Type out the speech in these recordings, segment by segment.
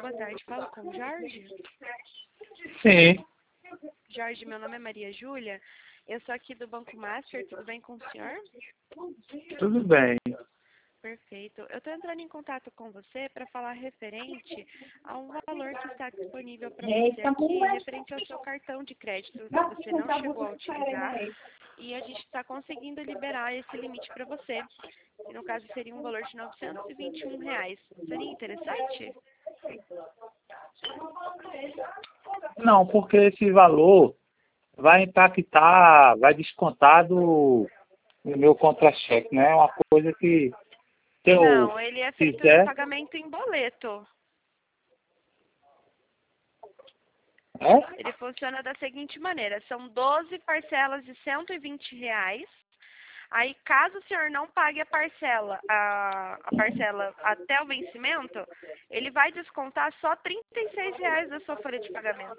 Boa tarde, falo com o Jorge. Sim, Jorge, meu nome é Maria Júlia. Eu sou aqui do Banco Master, tudo bem com o senhor? tudo bem. Perfeito. Eu estou entrando em contato com você para falar referente a um valor que está disponível para você aqui, referente ao seu cartão de crédito que você não chegou a utilizar, e a gente está conseguindo liberar esse limite para você. Que no caso seria um valor de R$ 921. Seria interessante? Não, porque esse valor vai impactar, vai descontar do meu contra-cheque, né? É uma coisa que se eu Não, ele é feito no fizer. pagamento em boleto. É? Ele funciona da seguinte maneira, são 12 parcelas de R$ 120. Aí, caso o senhor não pague a parcela até o vencimento, ele vai descontar só R$ 36 da sua folha de pagamento.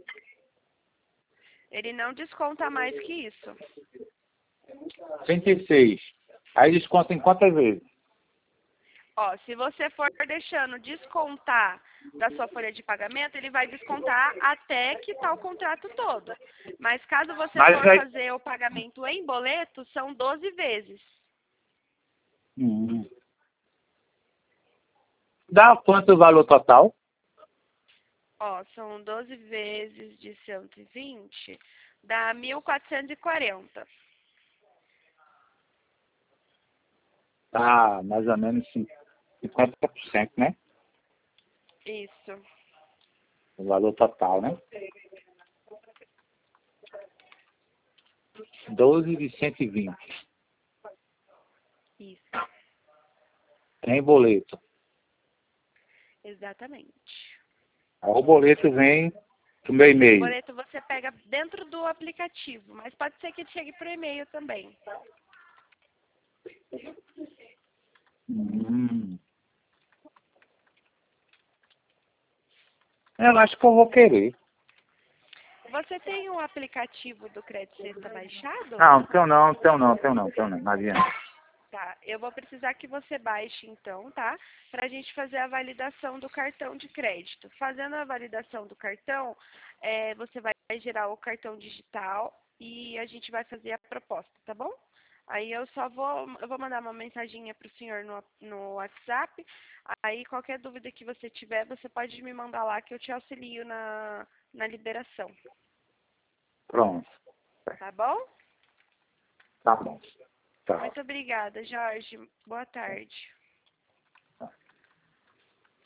Ele não desconta mais que isso. 36. Aí desconta em quantas vezes? Ó, se você for deixando descontar da sua folha de pagamento, ele vai descontar até quitar o contrato todo. Mas caso você Mas for vai. fazer o pagamento em boleto, são 12 vezes. Hum. Dá quanto o valor total? Ó, são 12 vezes de 120, dá 1.440. Tá, mais ou menos 50%, né? Isso, O valor total, né? 12 de 120. isso, Tem boleto. exatamente. Aí o boleto vem do meu O e-mail. boleto você pega dentro do aplicativo, mas pode ser que chegue por e-mail também. Hum. Eu acho que eu vou querer. Você tem o aplicativo do Crédito Sexta baixado? Não, tenho não. Não adianta. Tá, eu vou precisar que você baixe então, tá? Pra gente fazer a validação do cartão de crédito. Fazendo a validação do cartão, você vai gerar o cartão digital e a gente vai fazer a proposta, tá bom? Aí eu vou mandar uma mensaginha pro senhor no WhatsApp. Aí qualquer dúvida que você tiver, você pode me mandar lá que eu te auxilio na liberação, Pronto. tá bom? Tá bom. Tá. Muito obrigada, Jorge. Boa tarde.